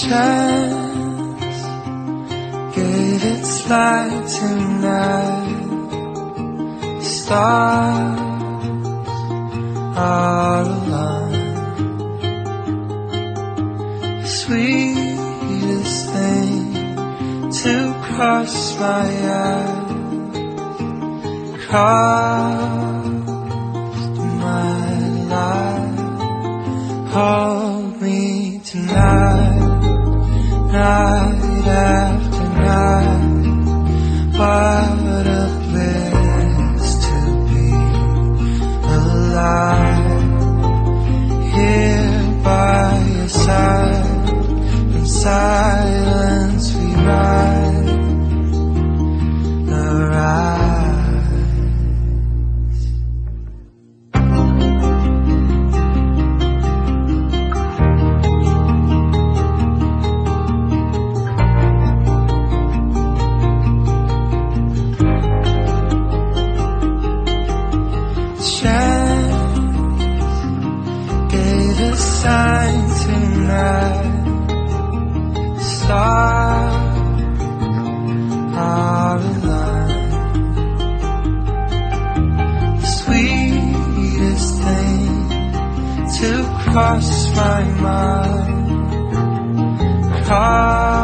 chance gave its light tonight. Stars are aligned. The sweetest thing to cross my eyes crossed my life. Hold me tonight, night after night. What a bliss to be alive, here by your side. In silence we ride the ride. Sign tonight. Stars are aligned. The sweetest thing to cross my mind.